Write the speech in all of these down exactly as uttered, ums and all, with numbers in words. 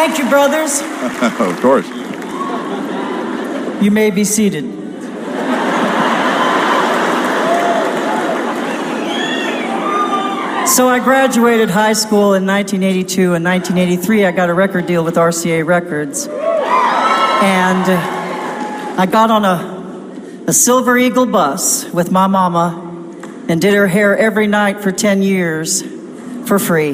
Thank you, brothers. Of course. You may be seated. So I graduated high school in nineteen eighty-two. In nineteen eighty-three, I got a record deal with R C A Records. And I got on a, a Silver Eagle bus with my mama and did her hair every night for ten years for free.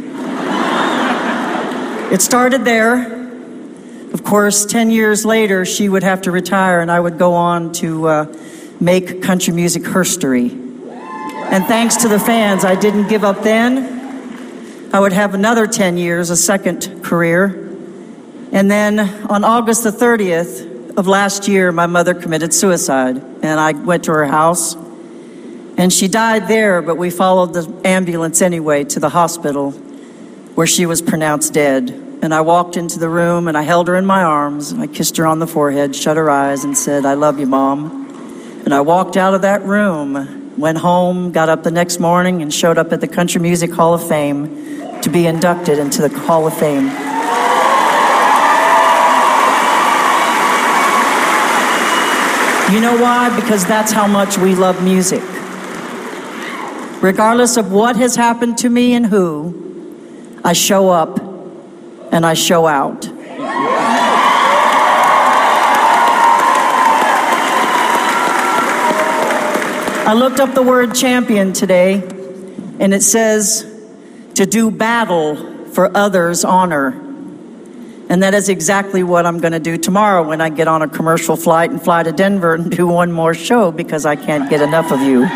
It started there. Of course, ten years later, she would have to retire and I would go on to uh, make country music herstory. And thanks to the fans, I didn't give up then. I would have another ten years, a second career. And then on August the thirtieth of last year, my mother committed suicide. And I went to her house. And she died there, but we followed the ambulance anyway to the hospital where she was pronounced dead. And I walked into the room and I held her in my arms. And I kissed her on the forehead, shut her eyes and said, "I love you, Mom." And I walked out of that room, went home, got up the next morning and showed up at the Country Music Hall of Fame to be inducted into the Hall of Fame. You know why? Because that's how much we love music. Regardless of what has happened to me and who, I show up and I show out. I looked up the word champion today, and it says to do battle for others' honor. And that is exactly what I'm going to do tomorrow when I get on a commercial flight and fly to Denver and do one more show because I can't get enough of you.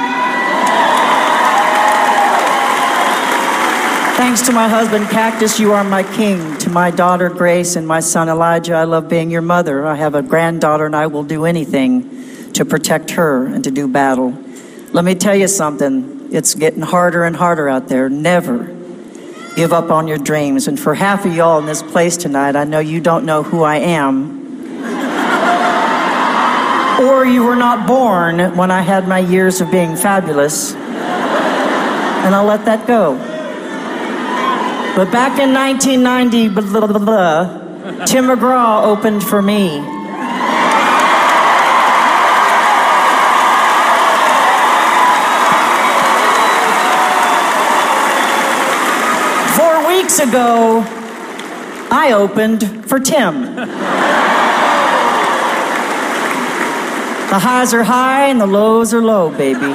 Thanks to my husband, Cactus, you are my king. To my daughter, Grace, and my son, Elijah, I love being your mother. I have a granddaughter, and I will do anything to protect her and to do battle. Let me tell you something. It's getting harder and harder out there. Never give up on your dreams. And for half of y'all in this place tonight, I know you don't know who I am. Or you were not born when I had my years of being fabulous. And I'll let that go. But back in nineteen ninety, blah, blah, blah, blah, Tim McGraw opened for me. Four weeks ago, I opened for Tim. The highs are high and the lows are low, baby.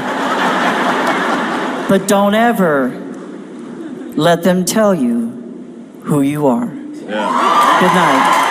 But don't ever let them tell you who you are. Yeah. Good night.